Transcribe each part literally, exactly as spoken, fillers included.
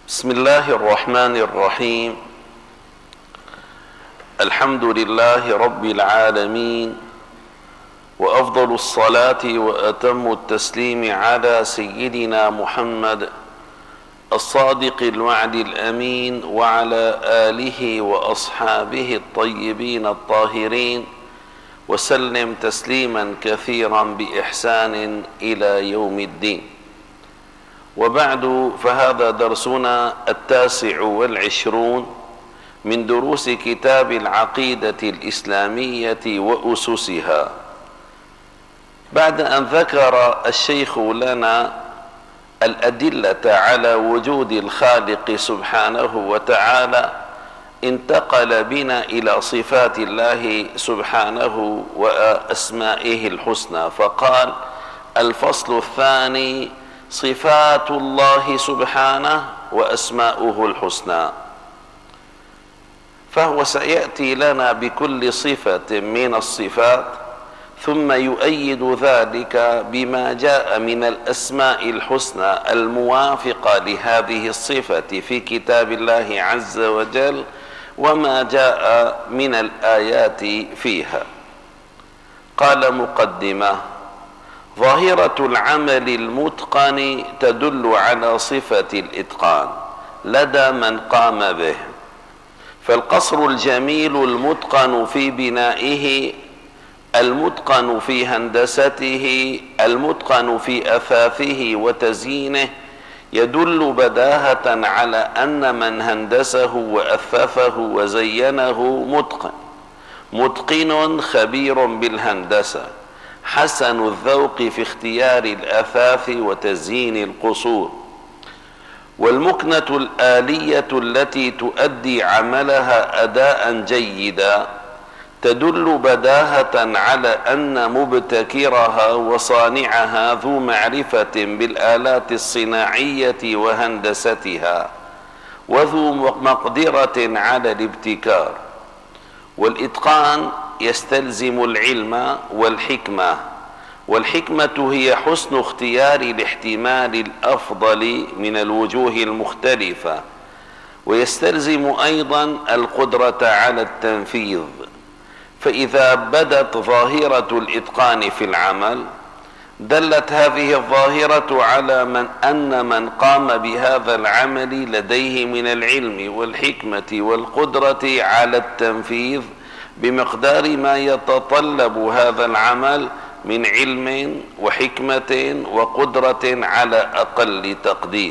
بسم الله الرحمن الرحيم. الحمد لله رب العالمين، وأفضل الصلاة وأتم التسليم على سيدنا محمد الصادق الوعد الأمين، وعلى آله وأصحابه الطيبين الطاهرين، وسلم تسليما كثيرا بإحسان إلى يوم الدين. وبعد، فهذا درسنا التاسع والعشرون من دروس كتاب العقيدة الإسلامية وأسسها، بعد أن ذكر الشيخ لنا الأدلة على وجود الخالق سبحانه وتعالى، انتقل بنا إلى صفات الله سبحانه وأسمائه الحسنى، فقال: الفصل الثاني صفات الله سبحانه وأسماؤه الحسنى. فهو سيأتي لنا بكل صفة من الصفات، ثم يؤيد ذلك بما جاء من الأسماء الحسنى الموافقة لهذه الصفة في كتاب الله عز وجل، وما جاء من الآيات فيها. قال مقدمة: ظاهرة العمل المتقن تدل على صفة الإتقان لدى من قام به، فالقصر الجميل المتقن في بنائه، المتقن في هندسته، المتقن في أثاثه وتزيينه، يدل بداهة على أن من هندسه وأثاثه وزينه متقن، متقن خبير بالهندسة، حسن الذوق في اختيار الأثاث وتزيين القصور. والمكنة الآلية التي تؤدي عملها أداء جيدا تدل بداهة على أن مبتكرها وصانعها ذو معرفة بالآلات الصناعية وهندستها، وذو مقدرة على الابتكار. والإتقان يستلزم العلم والحكمة، والحكمة هي حسن اختيار الاحتمال الأفضل من الوجوه المختلفة، ويستلزم أيضا القدرة على التنفيذ. فإذا بدت ظاهرة الإتقان في العمل، دلت هذه الظاهرة على من أن من قام بهذا العمل لديه من العلم والحكمة والقدرة على التنفيذ بمقدار ما يتطلب هذا العمل من علم وحكمة وقدرة على أقل تقدير.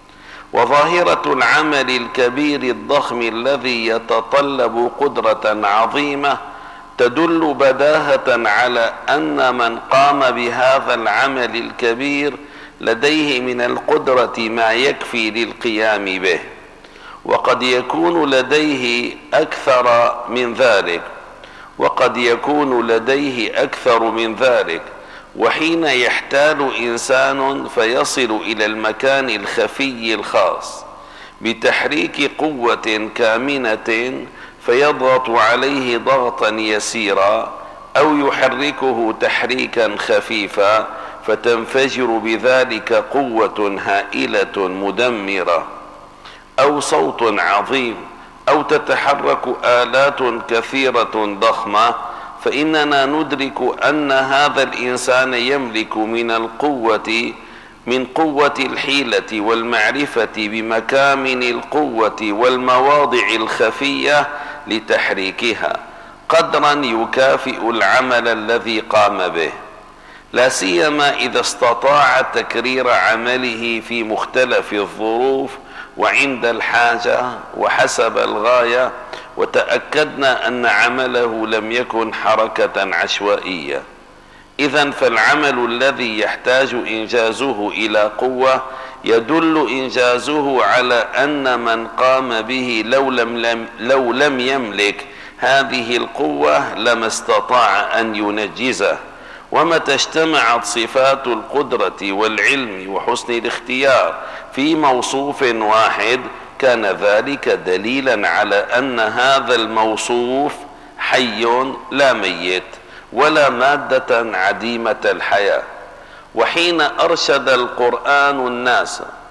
وظاهرة العمل الكبير الضخم الذي يتطلب قدرة عظيمة تدل بداهة على أن من قام بهذا العمل الكبير لديه من القدرة ما يكفي للقيام به، وقد يكون لديه أكثر من ذلك وقد يكون لديه أكثر من ذلك وحين يحتال إنسان فيصل إلى المكان الخفي الخاص بتحريك قوة كامنة فيضغط عليه ضغطا يسيرا، أو يحركه تحريكا خفيفا فتنفجر بذلك قوة هائلة مدمرة، أو صوت عظيم، أو تتحرك آلات كثيرة ضخمة، فإننا ندرك أن هذا الإنسان يملك من القوة من قوة الحيلة والمعرفة بمكامن القوة والمواضع الخفية لتحريكها قدرا يكافئ العمل الذي قام به، لا سيما إذا استطاع تكرير عمله في مختلف الظروف وعند الحاجة وحسب الغاية، وتأكدنا أن عمله لم يكن حركة عشوائية. إذن فالعمل الذي يحتاج إنجازه إلى قوة يدل إنجازه على أن من قام به لو لم, لم, لو لم يملك هذه القوة لما استطاع أن ينجزه. ومتى اجتمعت صفات القدرة والعلم وحسن الاختيار في موصوف واحد كان ذلك دليلا على أن هذا الموصوف حي لا ميت ولا مادة عديمة الحياة. وحين أرشد القرآن الناس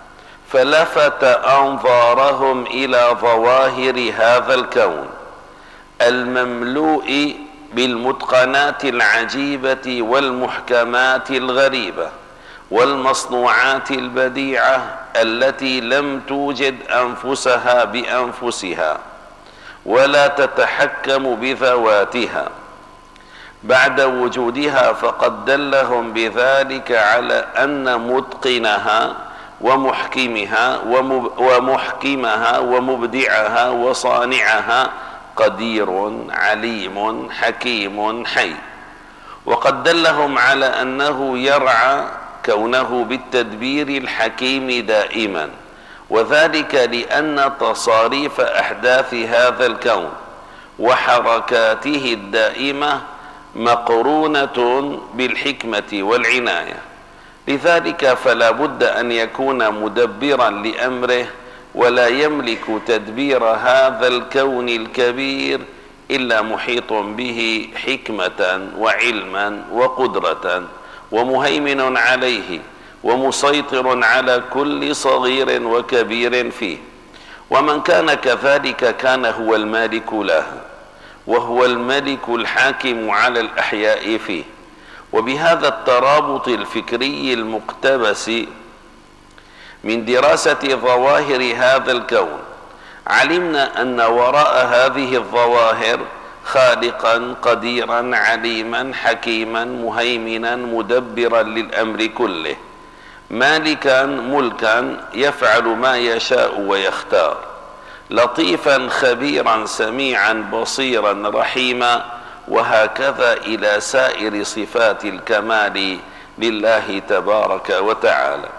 فلفت أنظارهم إلى ظواهر هذا الكون المملوء بالمتقنات العجيبة والمحكمات الغريبة والمصنوعات البديعة التي لم توجد أنفسها بأنفسها ولا تتحكم بذواتها بعد وجودها، فقد دلهم بذلك على أن متقنها ومحكمها ومحكمها ومبدعها وصانعها قدير عليم حكيم حي. وقد دلهم على أنه يرعى كونه بالتدبير الحكيم دائما، وذلك لأن تصاريف أحداث هذا الكون وحركاته الدائمة مقرونة بالحكمة والعناية. لذلك فلا بد أن يكون مدبرا لأمره، ولا يملك تدبير هذا الكون الكبير إلا محيط به حكمة وعلما وقدرة ومهيمن عليه ومسيطر على كل صغير وكبير فيه. ومن كان كذلك كان هو المالك له، وهو الملك الحاكم على الأحياء فيه. وبهذا الترابط الفكري المقتبس من دراسة ظواهر هذا الكون علمنا أن وراء هذه الظواهر خالقا قديرا عليما حكيما مهيمنا مدبرا للأمر كله، مالكا ملكا يفعل ما يشاء ويختار، لطيفا خبيرا سميعا بصيرا رحيما، وهكذا إلى سائر صفات الكمال لله تبارك وتعالى.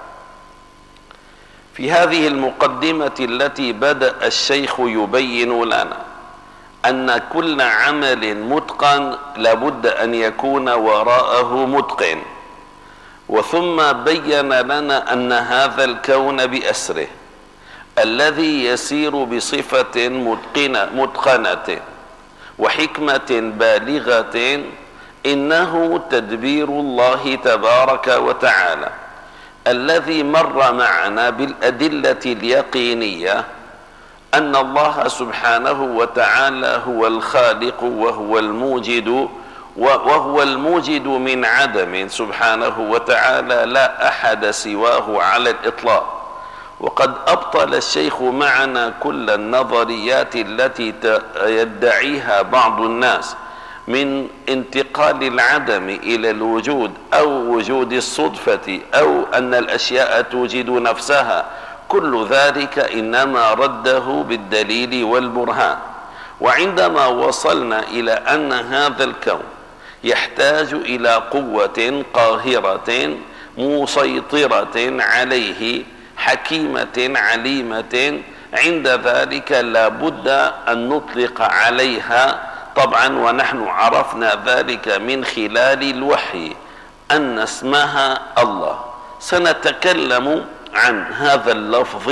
في هذه المقدمة التي بدأ الشيخ يبين لنا أن كل عمل متقن لابد أن يكون وراءه متقن، وثم بين لنا أن هذا الكون بأسره الذي يسير بصفة متقنة, متقنة وحكمة بالغة إنه تدبير الله تبارك وتعالى الذي مر معنا بالأدلة اليقينية أن الله سبحانه وتعالى هو الخالق وهو الموجد، وهو الموجد من عدم سبحانه وتعالى، لا أحد سواه على الإطلاق. وقد أبطل الشيخ معنا كل النظريات التي يدعيها بعض الناس من انتقال العدم إلى الوجود أو وجود الصدفة أو أن الأشياء توجد نفسها. كل ذلك إنما رده بالدليل والبرهان. وعندما وصلنا إلى أن هذا الكون يحتاج إلى قوة قاهرة مسيطرة عليه حكيمة عليمة، عند ذلك لا بد أن نطلق عليها طبعا، ونحن عرفنا ذلك من خلال الوحي، أن اسمها الله. سنتكلم عن هذا اللفظ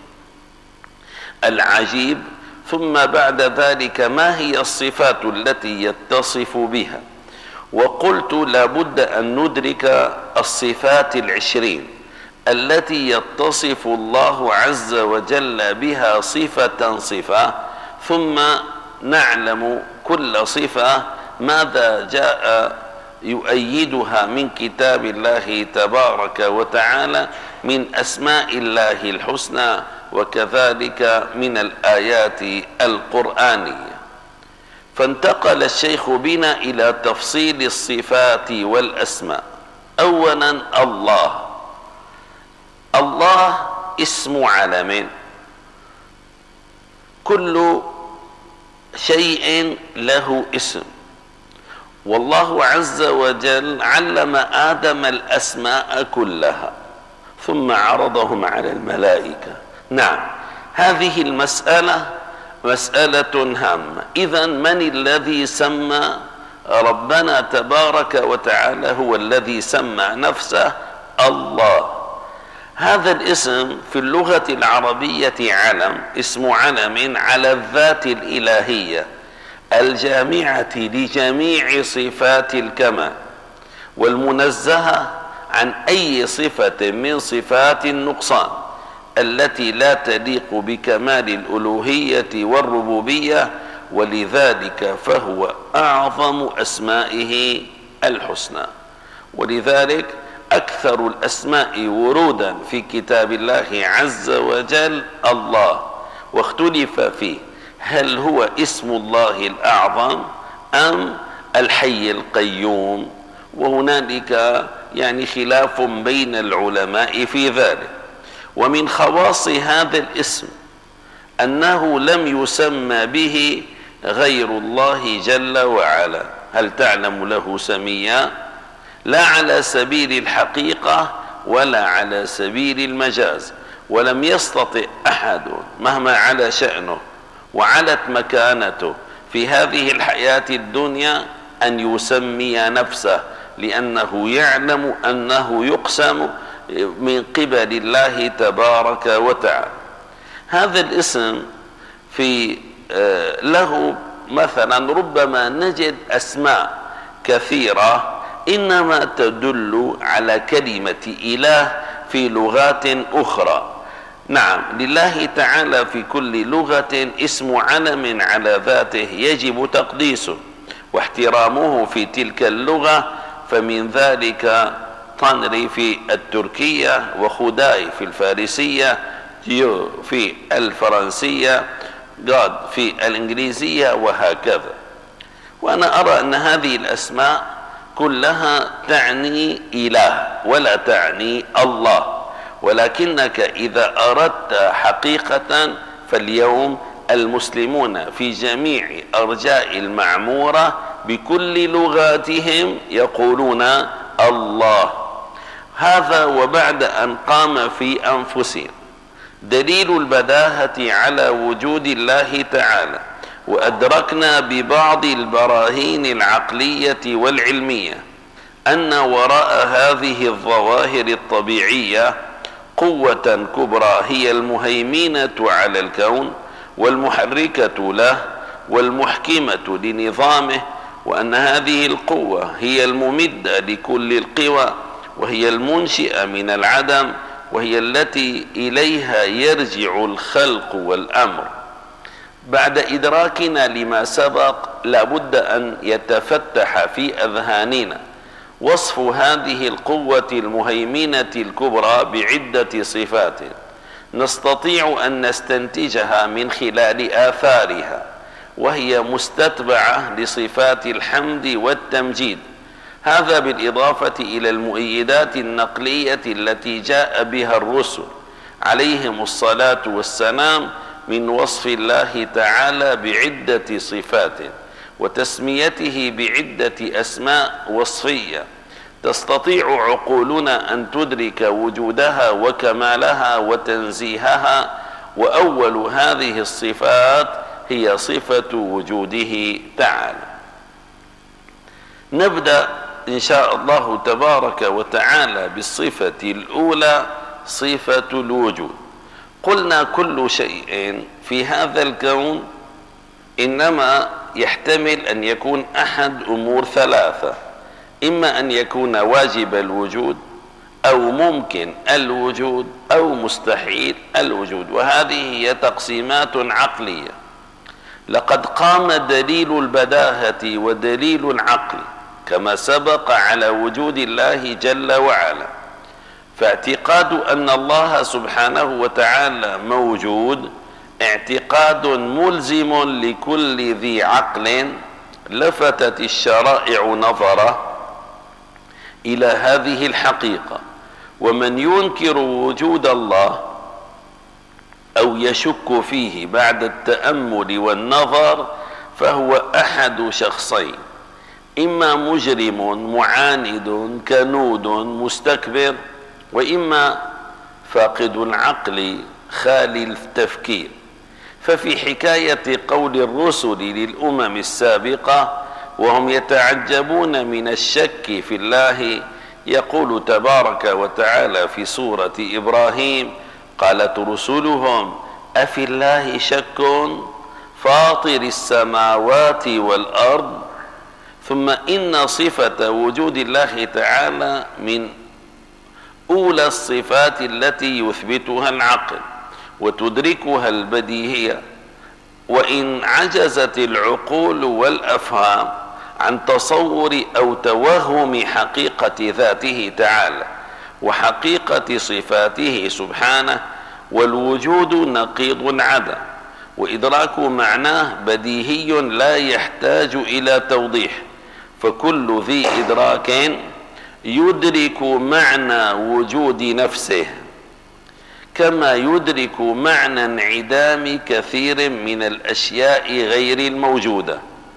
العجيب، ثم بعد ذلك ما هي الصفات التي يتصف بها. وقلت لا بد أن ندرك الصفات العشرين التي يتصف الله عز وجل بها صفة صفة، ثم نعلم كل صفة ماذا جاء يؤيدها من كتاب الله تبارك وتعالى من أسماء الله الحسنى، وكذلك من الآيات القرآنية. فانتقل الشيخ بنا إلى تفصيل الصفات والأسماء. أولا الله. الله اسم علم، كل شيء له اسم، والله عز وجل علم آدم الأسماء كلها ثم عرضهم على الملائكة. نعم، هذه المسألة مسألة هامة. إذن من الذي سمى ربنا تبارك وتعالى؟ هو الذي سمى نفسه الله. هذا الاسم في اللغة العربية علم، اسم علم على الذات الإلهية الجامعة لجميع صفات الكمال، والمنزهة عن أي صفة من صفات النقصان، التي لا تليق بكمال الألوهية والربوبية، ولذلك فهو أعظم أسمائه الحسنى. ولذلك أكثر الأسماء ورودا في كتاب الله عز وجل الله، واختلف فيه هل هو اسم الله الأعظم أم الحي القيوم، وهنالك يعني خلاف بين العلماء في ذلك. ومن خواص هذا الاسم أنه لم يسمى به غير الله جل وعلا. هل تعلم له سميا؟ لا على سبيل الحقيقة ولا على سبيل المجاز، ولم يستطع أحد مهما على شأنه وعلت مكانته في هذه الحياة الدنيا أن يسمي نفسه، لأنه يعلم أنه يقسم من قبل الله تبارك وتعالى. هذا الاسم في له مثلا ربما نجد أسماء كثيرة إنما تدل على كلمة إله في لغات أخرى. نعم، لله تعالى في كل لغة اسم علم على ذاته يجب تقديسه واحترامه في تلك اللغة، فمن ذلك طنري في التركية، وخداي في الفارسية، جيو في الفرنسية، جاد في الإنجليزية، وهكذا. وأنا أرى أن هذه الأسماء كلها تعني إله ولا تعني الله، ولكنك إذا أردت حقيقة فاليوم المسلمون في جميع أرجاء المعمورة بكل لغاتهم يقولون الله. هذا وبعد أن قام في أنفسهم دليل البداهة على وجود الله تعالى، وأدركنا ببعض البراهين العقلية والعلمية أن وراء هذه الظواهر الطبيعية قوة كبرى هي المهيمنة على الكون والمحركة له والمحكمة لنظامه، وأن هذه القوة هي الممدة لكل القوى، وهي المنشئة من العدم، وهي التي إليها يرجع الخلق والأمر. بعد إدراكنا لما سبق لابد أن يتفتح في أذهاننا وصف هذه القوة المهيمنة الكبرى بعدة صفات نستطيع أن نستنتجها من خلال آثارها، وهي مستتبعة لصفات الحمد والتمجيد. هذا بالإضافة إلى المؤيدات النقلية التي جاء بها الرسل عليهم الصلاة والسلام من وصف الله تعالى بعدة صفات وتسميته بعدة أسماء وصفية تستطيع عقولنا أن تدرك وجودها وكمالها وتنزيهها. وأول هذه الصفات هي صفة وجوده تعالى. نبدأ إن شاء الله تبارك وتعالى بالصفة الأولى، صفة الوجود. قلنا كل شيء في هذا الكون إنما يحتمل أن يكون أحد أمور ثلاثة: إما أن يكون واجب الوجود، أو ممكن الوجود، أو مستحيل الوجود. وهذه هي تقسيمات عقلية. لقد قام دليل البداهة ودليل العقل كما سبق على وجود الله جل وعلا، فاعتقاد أن الله سبحانه وتعالى موجود اعتقاد ملزم لكل ذي عقل لفتت الشرائع نظره إلى هذه الحقيقة. ومن ينكر وجود الله أو يشك فيه بعد التأمل والنظر فهو أحد شخصين: إما مجرم معاند كنود مستكبر، وإما فاقد العقل خالي التفكير. ففي حكاية قول الرسل للأمم السابقة وهم يتعجبون من الشك في الله، يقول تبارك وتعالى في سورة إبراهيم: قالت رسلهم أفي الله شك فاطر السماوات والأرض. ثم إن صفة وجود الله تعالى من أولى الصفات التي يثبتها العقل وتدركها البديهية، وإن عجزت العقول والأفهام عن تصور أو توهم حقيقة ذاته تعالى وحقيقة صفاته سبحانه، والوجود نقيض عدم، وإدراك معناه بديهي لا يحتاج إلى توضيح، فكل ذي إدراك يدرك معنى وجود نفسه كما يدرك معنى انعدام كثير من الأشياء غير الموجودة.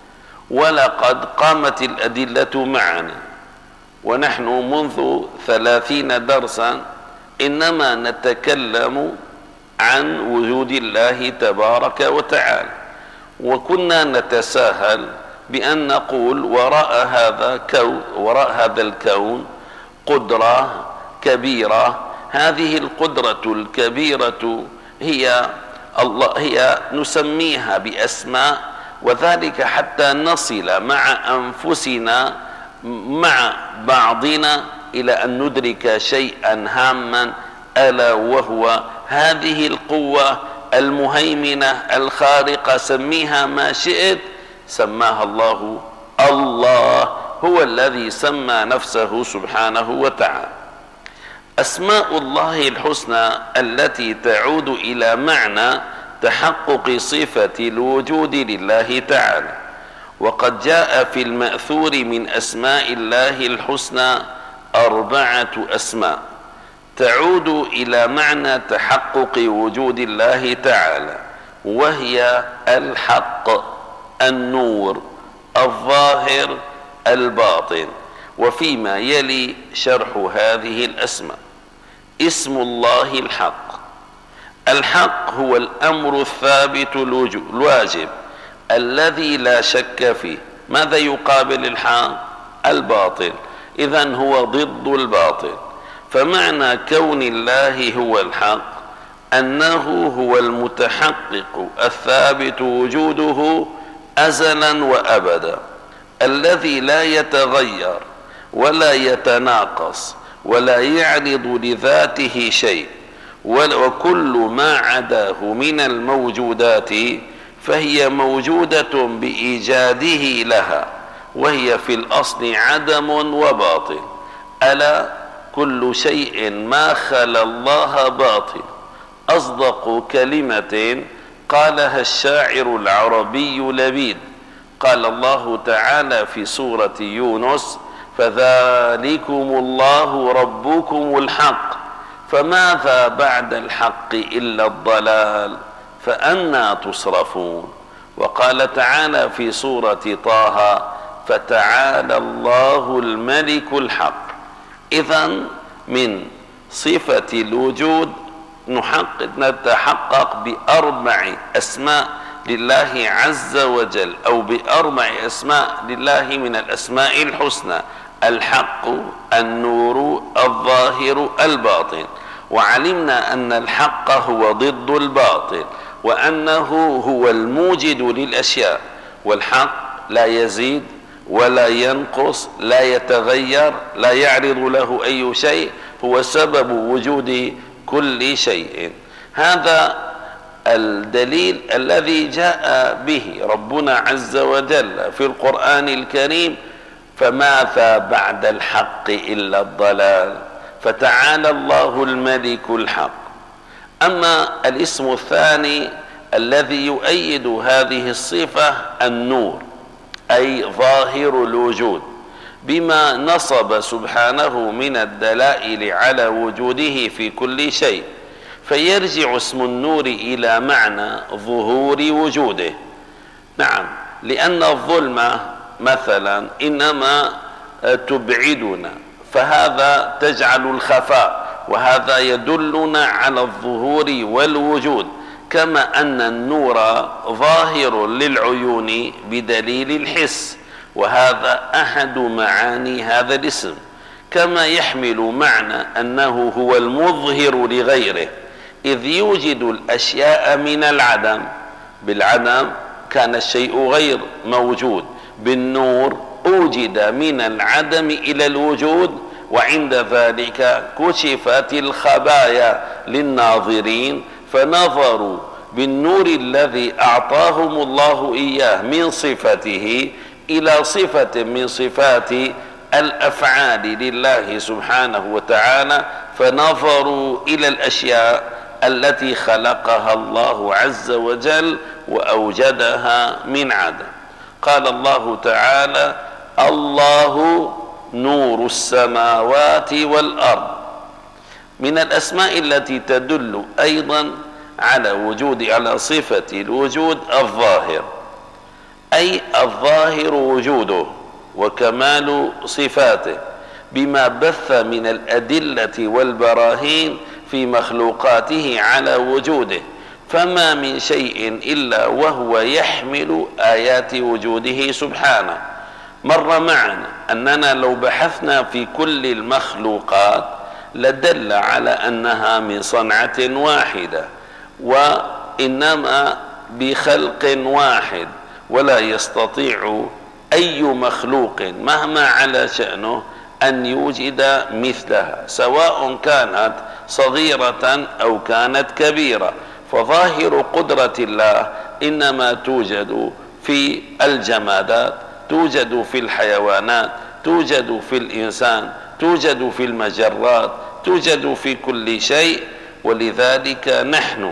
ولقد قامت الأدلة معنا ونحن منذ ثلاثين درسا إنما نتكلم عن وجود الله تبارك وتعالى، وكنا نتساهل بأن نقول وراء هذا كون وراء هذا الكون قدرة كبيرة، هذه القدرة الكبيرة هي الله، هي نسميها بأسماء، وذلك حتى نصل مع أنفسنا مع بعضنا إلى أن ندرك شيئا هاما، ألا وهو هذه القوة المهيمنة الخارقة، سميها ما شئت، سماها الله. الله هو الذي سمى نفسه سبحانه وتعالى. أسماء الله الحسنى التي تعود إلى معنى تحقق صفة الوجود لله تعالى، وقد جاء في المأثور من أسماء الله الحسنى أربعة أسماء تعود إلى معنى تحقق وجود الله تعالى، وهي الحق، النور، الظاهر، الباطن. وفيما يلي شرح هذه الأسماء: اسم الله الحق. الحق هو الأمر الثابت الواجب الذي لا شك فيه. ماذا يقابل الحق؟ الباطل، إذن هو ضد الباطل. فمعنى كون الله هو الحق أنه هو المتحقق الثابت وجوده أزلا وأبدا، الذي لا يتغير ولا يتناقص ولا يعرض لذاته شيء، وكل ما عداه من الموجودات فهي موجودة بإيجاده لها، وهي في الأصل عدم وباطل. ألا كل شيء ما خلا الله باطل. أصدق كلمة قالها الشاعر العربي لبيد، قال الله تعالى في سورة يونس: فذلكم الله ربكم الحق فماذا بعد الحق إلا الضلال فأنى تصرفون. وقال تعالى في سورة طه: فتعالى الله الملك الحق. إذن من صفة الوجود نحقق نتحقق بأربع أسماء لله عز وجل، أو بأربع أسماء لله من الأسماء الحسنى: الحق، النور، الظاهر، الباطن. وعلمنا أن الحق هو ضد الباطل، وأنه هو الموجد للأشياء، والحق لا يزيد ولا ينقص، لا يتغير، لا يعرض له أي شيء، هو سبب وجود كل شيء. هذا الدليل الذي جاء به ربنا عز وجل في القرآن الكريم: فماذا بعد الحق إلا الضلال فتعالى الله الملك الحق. أما الاسم الثاني الذي يؤيد هذه الصفة: النور، أي ظاهر الوجود، بما نصب سبحانه من الدلائل على وجوده في كل شيء، فيرجع اسم النور إلى معنى ظهور وجوده. نعم، لأن الظلمة مثلا إنما تبعدنا، فهذا تجعل الخفاء، وهذا يدلنا على الظهور والوجود، كما أن النور ظاهر للعيون بدليل الحس، وهذا أحد معاني هذا الاسم، كما يحمل معنى أنه هو المظهر لغيره، إذ يوجد الأشياء من العدم. بالعدم كان الشيء غير موجود، بالنور أوجد من العدم إلى الوجود، وعند ذلك كشفت الخبايا للناظرين فنظروا بالنور الذي أعطاهم الله إياه من صفته إلى صفة من صفات الأفعال لله سبحانه وتعالى، فنظروا إلى الأشياء التي خلقها الله عز وجل وأوجدها من عدم. قال الله تعالى: الله نور السماوات والأرض. من الأسماء التي تدل أيضا على وجود على صفة الوجود الظاهر، أي الظاهر وجوده وكمال صفاته بما بث من الأدلة والبراهين في مخلوقاته على وجوده، فما من شيء إلا وهو يحمل آيات وجوده سبحانه. مر معنا أننا لو بحثنا في كل المخلوقات لدل على أنها من صنعة واحدة وإنما بخلق واحد، ولا يستطيع أي مخلوق مهما على شأنه أن يوجد مثلها، سواء كانت صغيرة أو كانت كبيرة. فظاهر قدرة الله إنما توجد في الجمادات، توجد في الحيوانات، توجد في الإنسان، توجد في المجرات، توجد في كل شيء. ولذلك نحن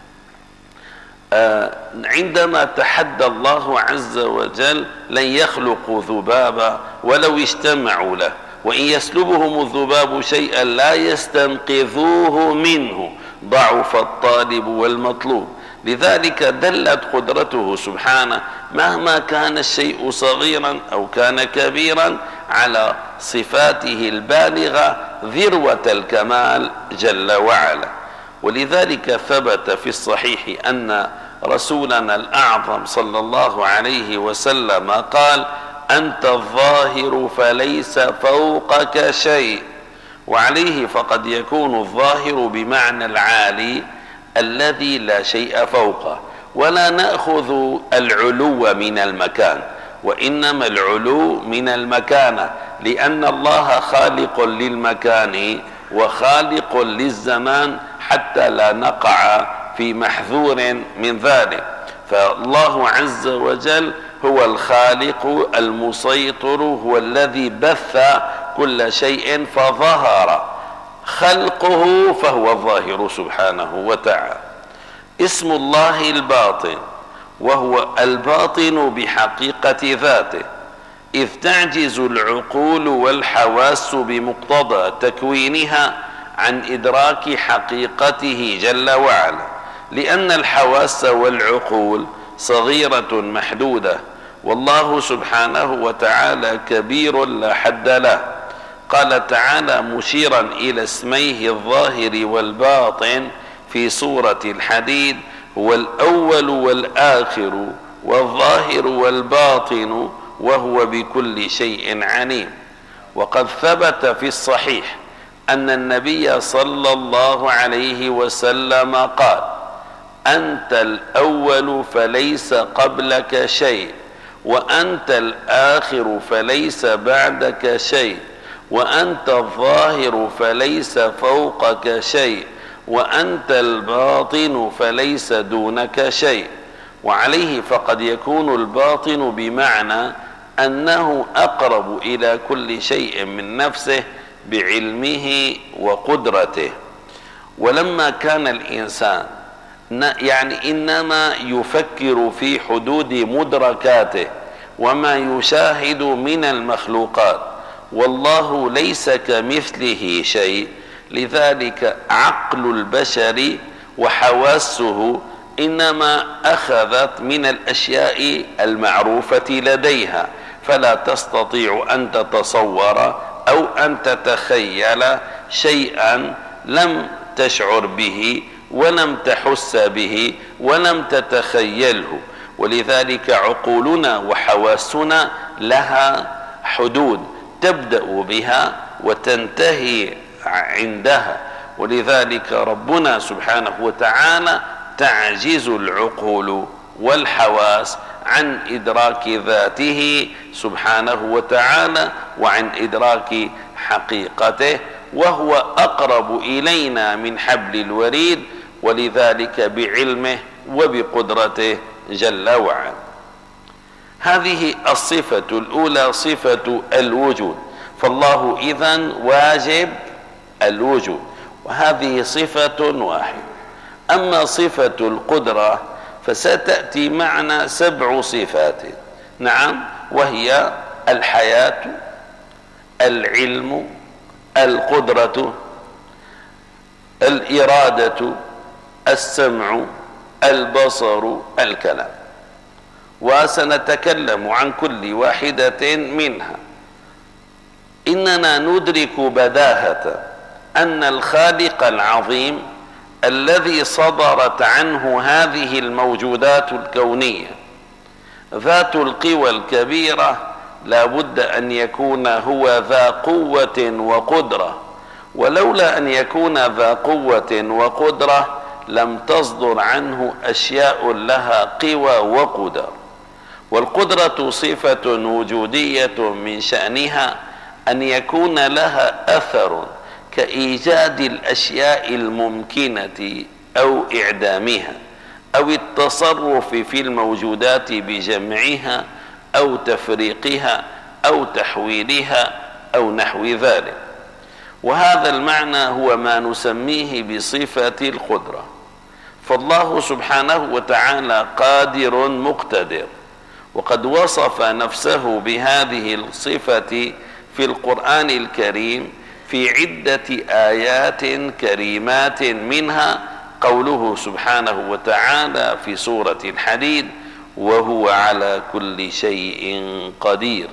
عندما تحدى الله عز وجل لن يخلقوا ذبابا ولو اجتمعوا له، وإن يسلبهم الذباب شيئا لا يستنقذوه منه، ضعف الطالب والمطلوب. لذلك دلت قدرته سبحانه مهما كان الشيء صغيرا أو كان كبيرا على صفاته البالغة ذروة الكمال جل وعلا. ولذلك ثبت في الصحيح أن رسولنا الأعظم صلى الله عليه وسلم قال: أنت الظاهر فليس فوقك شيء. وعليه فقد يكون الظاهر بمعنى العالي الذي لا شيء فوقه، ولا نأخذ العلو من المكان، وإنما العلو من المكانة، لأن الله خالق للمكان وخالق للزمان حتى لا نقع في محذور من ذلك. فالله عز وجل هو الخالق المسيطر، هو الذي بث كل شيء فظهر خلقه، فهو الظاهر سبحانه وتعالى. اسم الله الباطن، وهو الباطن بحقيقة ذاته، إذ تعجز العقول والحواس بمقتضى تكوينها عن إدراك حقيقته جل وعلا، لأن الحواس والعقول صغيرة محدودة، والله سبحانه وتعالى كبير لا حد له. قال تعالى مشيرا إلى اسميه الظاهر والباطن في سورة الحديد: هو الأول والآخر والظاهر والباطن وهو بكل شيء عليم. وقد ثبت في الصحيح أن النبي صلى الله عليه وسلم قال: أنت الأول فليس قبلك شيء، وأنت الآخر فليس بعدك شيء، وأنت الظاهر فليس فوقك شيء، وأنت الباطن فليس دونك شيء. وعليه فقد يكون الباطن بمعنى أنه أقرب إلى كل شيء من نفسه بعلمه وقدرته. ولما كان الإنسان يعني إنما يفكر في حدود مدركاته وما يشاهد من المخلوقات، والله ليس كمثله شيء، لذلك عقل البشر وحواسه إنما أخذت من الأشياء المعروفة لديها، فلا تستطيع أن تتصور أو أن تتخيل شيئا لم تشعر به ولم تحس به ولم تتخيله. ولذلك عقولنا وحواسنا لها حدود تبدأ بها وتنتهي عندها. ولذلك ربنا سبحانه وتعالى تعجز العقول والحواس عن إدراك ذاته سبحانه وتعالى وعن إدراك حقيقته، وهو أقرب إلينا من حبل الوريد، ولذلك بعلمه وبقدرته جل وعلا. هذه الصفة الأولى صفة الوجود، فالله إذن واجب الوجود، وهذه صفة واحدة. أما صفة القدرة فستأتي معنا سبع صفات، نعم، وهي الحياة، العلم، القدرة، الإرادة، السمع، البصر، الكلام، وسنتكلم عن كل واحدة منها. إننا ندرك بداهة أن الخالق العظيم الذي صدرت عنه هذه الموجودات الكونية ذات القوى الكبيرة لا بد أن يكون هو ذا قوة وقدرة، ولولا أن يكون ذا قوة وقدرة لم تصدر عنه أشياء لها قوى وقدر. والقدرة صفة وجودية من شأنها أن يكون لها أثر كإيجاد الأشياء الممكنة أو إعدامها، أو التصرف في الموجودات بجمعها أو تفريقها أو تحويلها أو نحو ذلك. وهذا المعنى هو ما نسميه بصفة القدرة. فالله سبحانه وتعالى قادر مقتدر، وقد وصف نفسه بهذه الصفة في القرآن الكريم في عدة آيات كريمات، منها قوله سبحانه وتعالى في سورة الحديد: وهو على كل شيء قدير،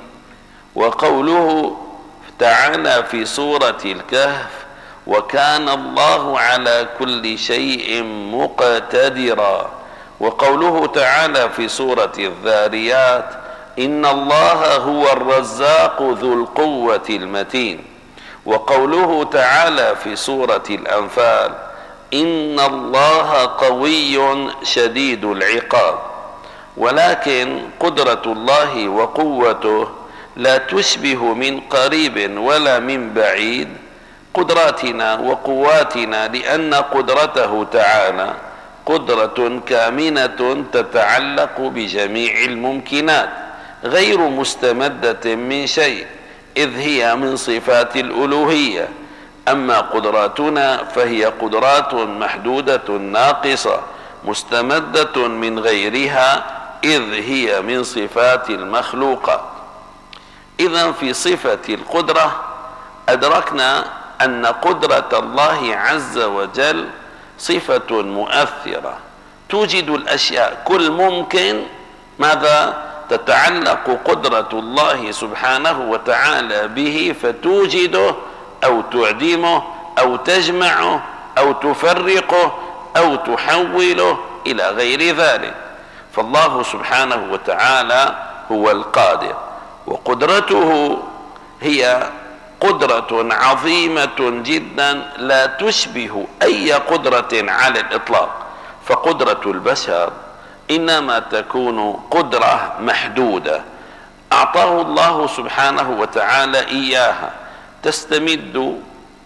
وقوله تعالى في سورة الكهف: وكان الله على كل شيء مقتدرا، وقوله تعالى في سورة الذاريات: إن الله هو الرزاق ذو القوة المتين، وقوله تعالى في سورة الأنفال: إن الله قوي شديد العقاب. ولكن قدرة الله وقوته لا تشبه من قريب ولا من بعيد قدراتنا وقواتنا، لأن قدرته تعالى قدرة كامنة تتعلق بجميع الممكنات غير مستمدة من شيء، إذ هي من صفات الألوهية. أما قدراتنا فهي قدرات محدودة ناقصة مستمدة من غيرها، إذ هي من صفات المخلوقات. إذن في صفة القدرة أدركنا أن قدرة الله عز وجل صفة مؤثرة توجد الأشياء، كل ممكن ماذا تتعلق قدرة الله سبحانه وتعالى به فتوجده أو تعدمه أو تجمعه أو تفرقه أو تحوله إلى غير ذلك. فالله سبحانه وتعالى هو القادر، وقدرته هي قدرة عظيمة جدا لا تشبه أي قدرة على الإطلاق. فقدرة البشر إنما تكون قدرة محدودة أعطاه الله سبحانه وتعالى إياها، تستمد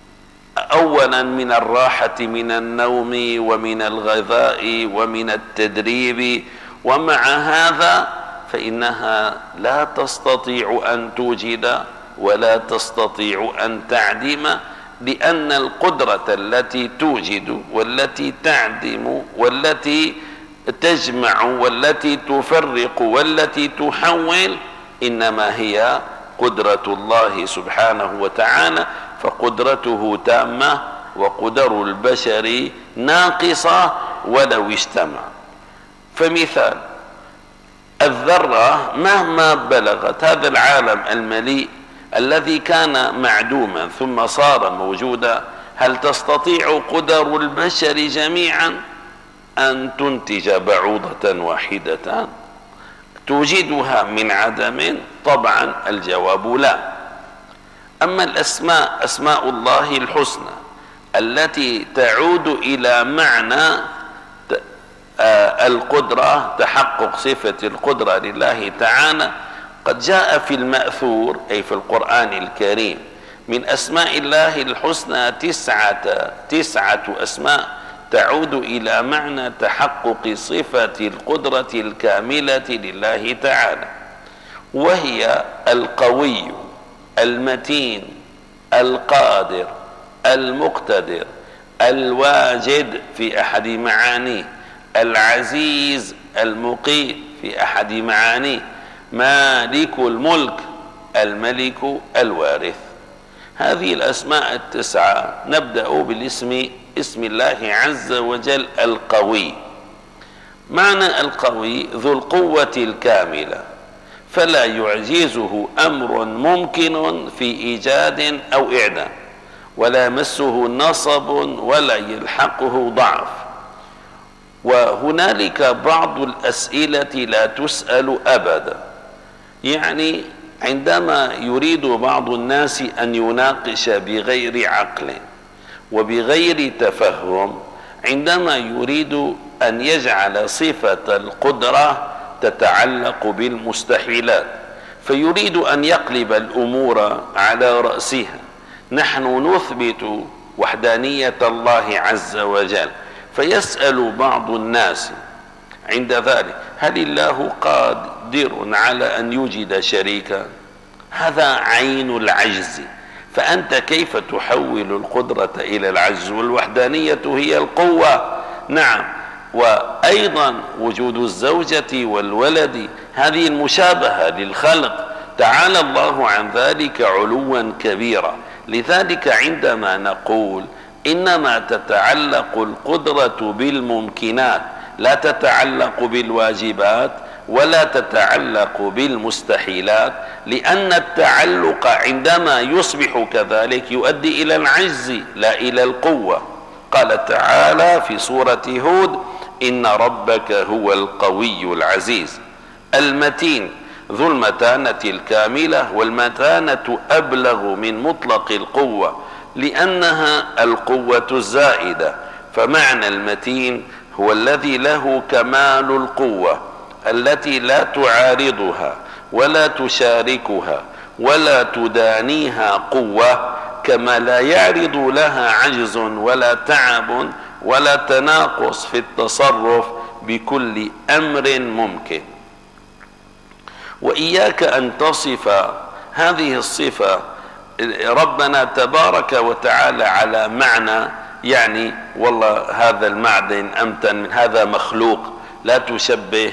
أولا من الراحة من النوم ومن الغذاء ومن التدريب، ومع هذا فإنها لا تستطيع أن توجد ولا تستطيع أن تعدم، لأن القدرة التي توجد والتي تعدم والتي تجمع والتي تفرق والتي تحول إنما هي قدرة الله سبحانه وتعالى. فقدرته تامة وقدر البشر ناقصة ولو اجتمع. فمثال الذرة مهما بلغت، هذا العالم المليء الذي كان معدوما ثم صار موجودا، هل تستطيع قدر البشر جميعا أن تنتج بعوضة واحدة توجدها من عدم؟ طبعا الجواب لا. أما الأسماء، أسماء الله الحسنى التي تعود إلى معنى القدرة، تحقق صفة القدرة لله تعالى، قد جاء في المأثور أي في القرآن الكريم من أسماء الله الحسنى تسعة تسعة أسماء تعود إلى معنى تحقق صفة القدرة الكاملة لله تعالى، وهي القوي، المتين، القادر، المقتدر، الواجد في أحد معانيه، العزيز المقيم في أحد معانيه، مالك الملك، الملك الوارث. هذه الأسماء التسعة. نبدأ بالاسم اسم الله عز وجل القوي. معنى القوي ذو القوة الكاملة، فلا يعجزه أمر ممكن في إيجاد أو إعدام، ولا يمسه نصب ولا يلحقه ضعف. وهنالك بعض الأسئلة لا تسأل أبدا، يعني عندما يريد بعض الناس أن يناقش بغير عقل وبغير تفهم، عندما يريد أن يجعل صفة القدرة تتعلق بالمستحيلات، فيريد أن يقلب الأمور على رأسها. نحن نثبت وحدانية الله عز وجل، فيسأل بعض الناس عند ذلك: هل الله قادر على أن يوجد شريكا؟ هذا عين العجز، فأنت كيف تحول القدرة إلى العجز؟ والوحدانية هي القوة. نعم. وأيضا وجود الزوجة والولد، هذه المشابهة للخلق، تعالى الله عن ذلك علوا كبيرا. لذلك عندما نقول إنما تتعلق القدرة بالممكنات، لا تتعلق بالواجبات ولا تتعلق بالمستحيلات، لأن التعلق عندما يصبح كذلك يؤدي إلى العجز لا إلى القوة. قال تعالى في سورة هود: إن ربك هو القوي العزيز المتين ذو المتانة الكاملة. والمتانة أبلغ من مطلق القوة لأنها القوة الزائدة، فمعنى المتين هو الذي له كمال القوة التي لا تعارضها ولا تشاركها ولا تدانيها قوة، كما لا يعرض لها عجز ولا تعب ولا تناقص في التصرف بكل أمر ممكن. وإياك أن تصف هذه الصفة ربنا تبارك وتعالى على معنى يعني والله هذا المعدن أمتن من هذا مخلوق. لا تشبه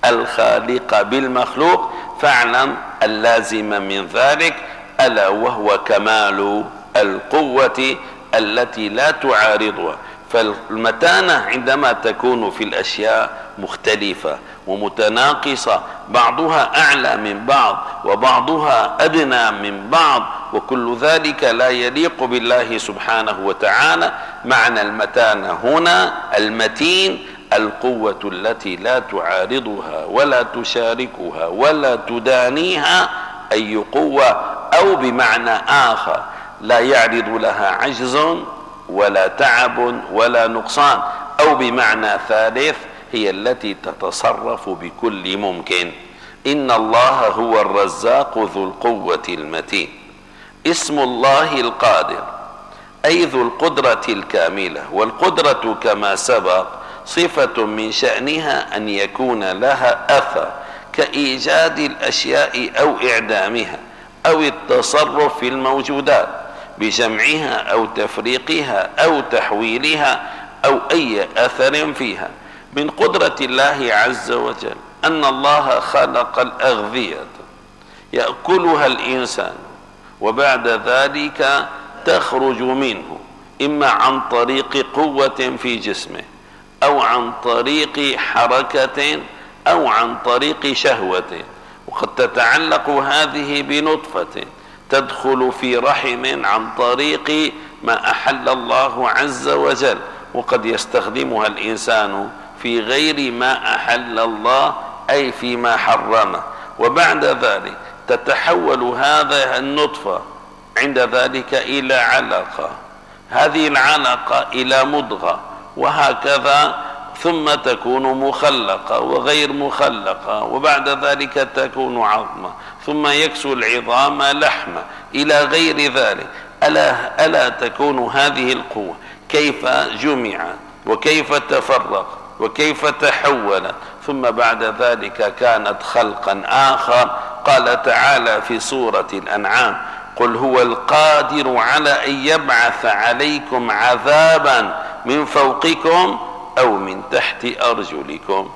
الخالق بالمخلوق، فاعلم اللازم من ذلك ألا وهو كمال القوة التي لا تعارضها. فالمتانة عندما تكون في الأشياء مختلفة ومتناقصة، بعضها أعلى من بعض وبعضها أدنى من بعض، وكل ذلك لا يليق بالله سبحانه وتعالى. معنى المتانة هنا المتين القوة التي لا تعارضها ولا تشاركها ولا تدانيها أي قوة، أو بمعنى آخر لا يعرض لها عجز ولا تعب ولا نقصان، أو بمعنى ثالث هي التي تتصرف بكل ممكن. إن الله هو الرزاق ذو القوة المتين. اسم الله القادر أي ذو القدرة الكاملة، والقدرة كما سبق صفة من شأنها أن يكون لها أثر كإيجاد الأشياء أو إعدامها أو التصرف في الموجودات بجمعها أو تفريقها أو تحويلها أو أي أثر فيها. من قدرة الله عز وجل أن الله خلق الأغذية يأكلها الإنسان، وبعد ذلك تخرج منه إما عن طريق قوة في جسمه أو عن طريق حركة أو عن طريق شهوة. وقد تتعلق هذه بنطفة تدخل في رحم عن طريق ما أحل الله عز وجل، وقد يستخدمها الإنسان في غير ما أحل الله أي فيما حرمه. وبعد ذلك تتحول هذا النطفة عند ذلك إلى علقة، هذه العلقة إلى مضغة، وهكذا ثم تكون مخلقة وغير مخلقة، وبعد ذلك تكون عظمة، ثم يكسو العظام لحمة إلى غير ذلك. ألا, ألا تكون هذه القوة كيف جمعت وكيف تفرق وكيف تحولت، ثم بعد ذلك كانت خلقا آخر. قال تعالى في سورة الأنعام: قل هو القادر على أن يبعث عليكم عذابا من فوقكم أو من تحت أرجلكم.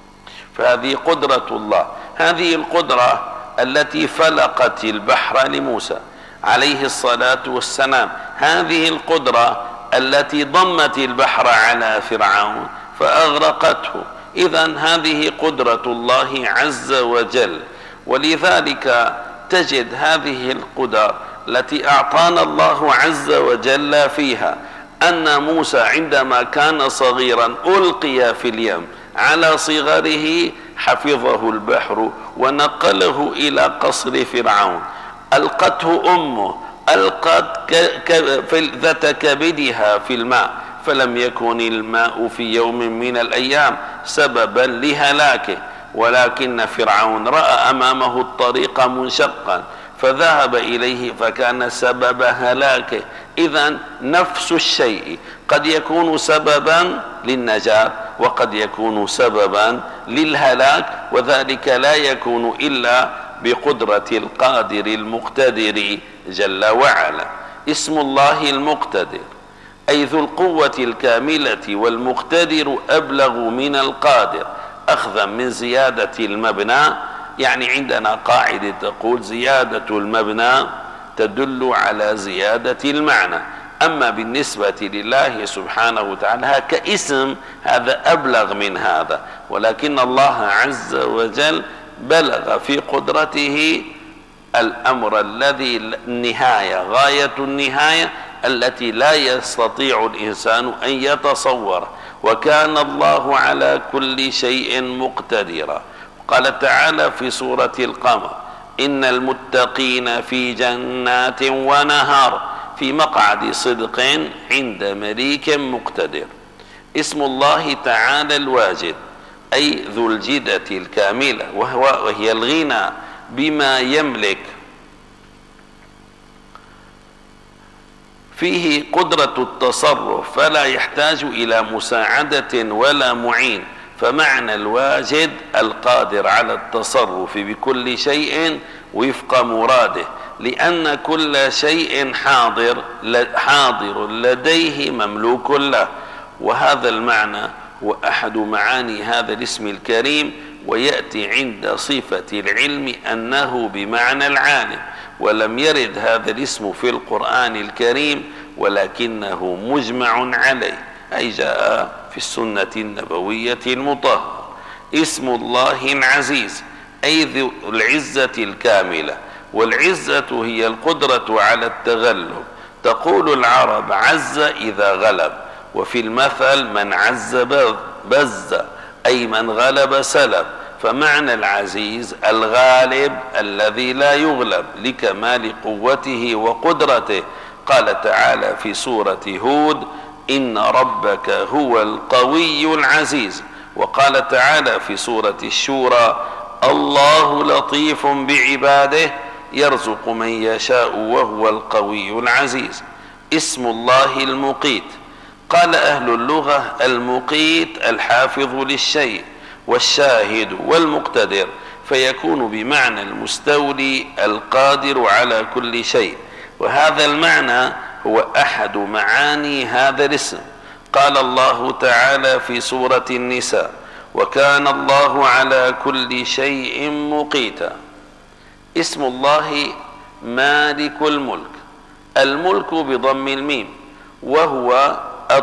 فهذه قدرة الله، هذه القدرة التي فلقت البحر لموسى عليه الصلاة والسلام، هذه القدرة التي ضمت البحر على فرعون فأغرقته. إذن هذه قدرة الله عز وجل. ولذلك تجد هذه القدر التي أعطانا الله عز وجل فيها أن موسى عندما كان صغيرا ألقي في اليم على صغره، حفظه البحر ونقله إلى قصر فرعون. ألقته أمه، ألقت ذات كبدها في الماء، فلم يكن الماء في يوم من الأيام سببا لهلاكه، ولكن فرعون رأى أمامه الطريق منشقا فذهب إليه فكان سبب هلاكه. إذن نفس الشيء قد يكون سببا للنجاة وقد يكون سببا للهلاك، وذلك لا يكون إلا بقدرة القادر المقتدر جل وعلا. اسم الله المقتدر أي ذو القوة الكاملة، والمقتدر أبلغ من القادر، أخذا من زيادة المبنى. يعني عندنا قاعدة تقول: زيادة المبنى تدل على زيادة المعنى. أما بالنسبة لله سبحانه وتعالى كاسم هذا أبلغ من هذا، ولكن الله عز وجل بلغ في قدرته الأمر الذي النهاية، غاية النهاية التي لا يستطيع الإنسان أن يتصور، وكان الله على كل شيء مقتدرا. قال تعالى في سورة القمر: إن المتقين في جنات ونهار في مقعد صدق عند مليك مقتدر. اسم الله تعالى الواجد أي ذو الجدة الكاملة، وهو وهي الغنى بما يملك، فيه قدرة التصرف فلا يحتاج إلى مساعدة ولا معين. فمعنى الواجد القادر على التصرف بكل شيء وفق مراده، لأن كل شيء حاضر حاضر لديه مملوك له. وهذا المعنى هو أحد معاني هذا الاسم الكريم، ويأتي عند صفة العلم أنه بمعنى العالم. ولم يرد هذا الاسم في القرآن الكريم، ولكنه مجمع عليه، أي جاء في السنة النبوية المطهرة. اسم الله العزيز أي ذو العزة الكاملة، والعزة هي القدرة على التغلب. تقول العرب: عز إذا غلب، وفي المثل: من عز بز، أي من غلب سلب. فمعنى العزيز الغالب الذي لا يغلب لكمال قوته وقدرته. قال تعالى في سورة هود: إن ربك هو القوي العزيز. وقال تعالى في سورة الشورى: الله لطيف بعباده يرزق من يشاء وهو القوي العزيز. اسم الله المقيت. قال أهل اللغة: المقيت الحافظ للشيء والشاهد والمقتدر، فيكون بمعنى المستولي القادر على كل شيء. وهذا المعنى هو أحد معاني هذا الاسم. قال الله تعالى في سورة النساء: وكان الله على كل شيء مقيتا. اسم الله مالك الملك، الملك بضم الميم، وهو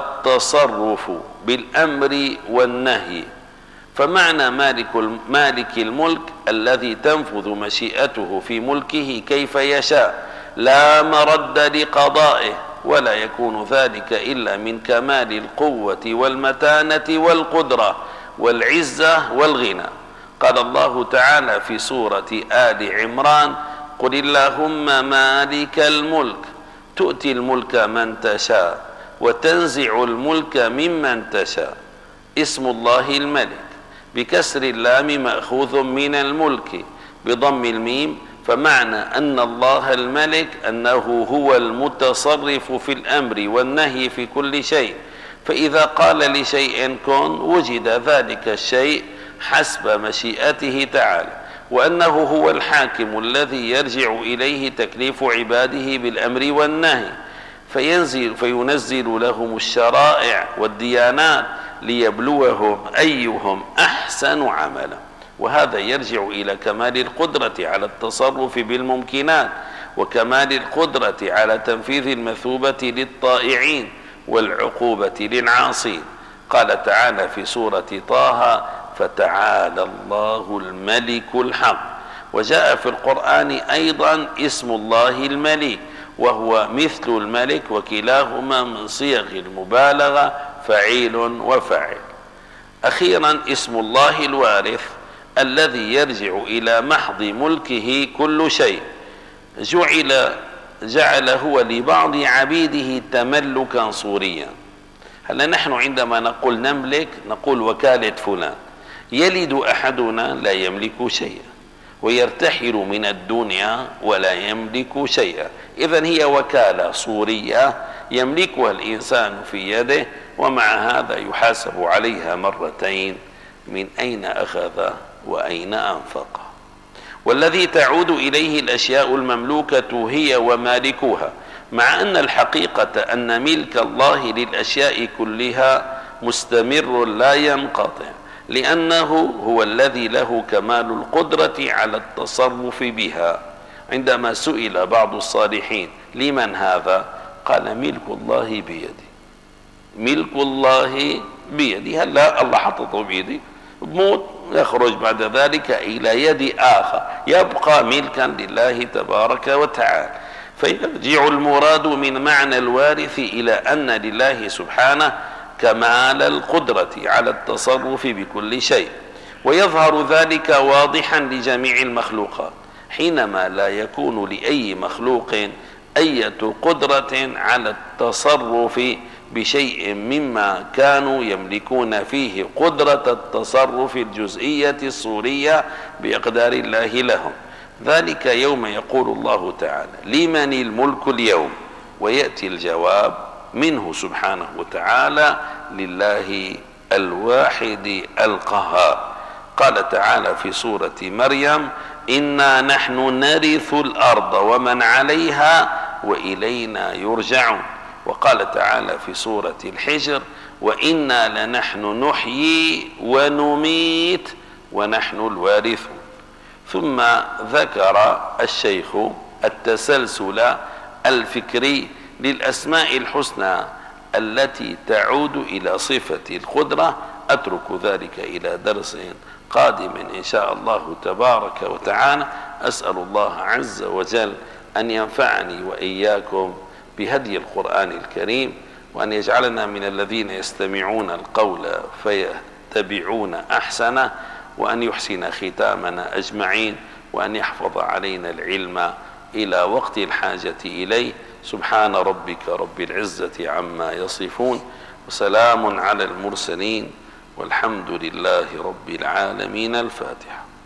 التصرف بالأمر والنهي. فمعنى مالك مالك الملك الذي تنفذ مشيئته في ملكه كيف يشاء، لا مرد لقضائه، ولا يكون ذلك إلا من كمال القوة والمتانة والقدرة والعزة والغنى. قال الله تعالى في سورة آل عمران: قل اللهم مالك الملك تؤتي الملك من تشاء وتنزع الملك ممن تشاء. اسم الله الملك، بكسر اللام مأخوذ من الملك، بضم الميم، فمعنى أن الله الملك أنه هو المتصرف في الأمر والنهي في كل شيء، فإذا قال لشيء كن وجد ذلك الشيء حسب مشيئته تعالى، وأنه هو الحاكم الذي يرجع إليه تكليف عباده بالأمر والنهي، فينزل فينزل لهم الشرائع والديانات ليبلوهم أيهم أحسن عملا. وهذا يرجع إلى كمال القدرة على التصرف بالممكنات، وكمال القدرة على تنفيذ المثوبة للطائعين والعقوبة للعاصين. قال تعالى في سورة طه: فتعالى الله الملك الحق. وجاء في القرآن أيضا اسم الله الملك، وهو مثل الملك، وكلاهما من صيغ المبالغة فعيل وفاعل. أخيرا اسم الله الوارث الذي يرجع إلى محض ملكه كل شيء، جعل جعل هو لبعض عبيده تملكا صوريا. هلا نحن عندما نقول نملك نقول وكالة فلان، يلد أحدنا لا يملك شيئا، ويرتحل من الدنيا ولا يملك شيئا. إذن هي وكالة صورية يملكها الإنسان في يده، ومع هذا يحاسب عليها مرتين: من أين أخذ وأين أنفق. والذي تعود إليه الأشياء المملوكة هي ومالكوها، مع أن الحقيقة أن ملك الله للأشياء كلها مستمر لا ينقطع، لأنه هو الذي له كمال القدرة على التصرف بها. عندما سئل بعض الصالحين: لمن هذا؟ قال: ملك الله بيدي. ملك الله بيدي. هلا الله حطته بيدي، بموت يخرج بعد ذلك إلى يد آخر، يبقى ملكا لله تبارك وتعالى. فيرجع المراد من معنى الوارث إلى أن لله سبحانه كمال القدرة على التصرف بكل شيء، ويظهر ذلك واضحا لجميع المخلوقات، حينما لا يكون لأي مخلوق أي قدرة على التصرف بشيء مما كانوا يملكون فيه قدرة التصرف الجزئية الصورية بإقدار الله لهم. ذلك يوم يقول الله تعالى: لمن الملك اليوم؟ ويأتي الجواب منه سبحانه وتعالى: لله الواحد القهار. قال تعالى في سورة مريم: إنا نحن نرث الأرض ومن عليها وإلينا يرجعون. وقال تعالى في سورة الحجر: وإنا لنحن نحيي ونميت ونحن الوارثون. ثم ذكر الشيخ التسلسل الفكري للأسماء الحسنى التي تعود إلى صفة القدرة. أترك ذلك إلى درس قادم إن شاء الله تبارك وتعالى. أسأل الله عز وجل أن ينفعني وإياكم بهدي القرآن الكريم، وأن يجعلنا من الذين يستمعون القول فيتبعون أحسنه، وأن يحسن ختامنا أجمعين، وأن يحفظ علينا العلم إلى وقت الحاجة إليه. سبحان ربك رب العزة عما يصفون، وسلام على المرسلين، والحمد لله رب العالمين. الفاتحة.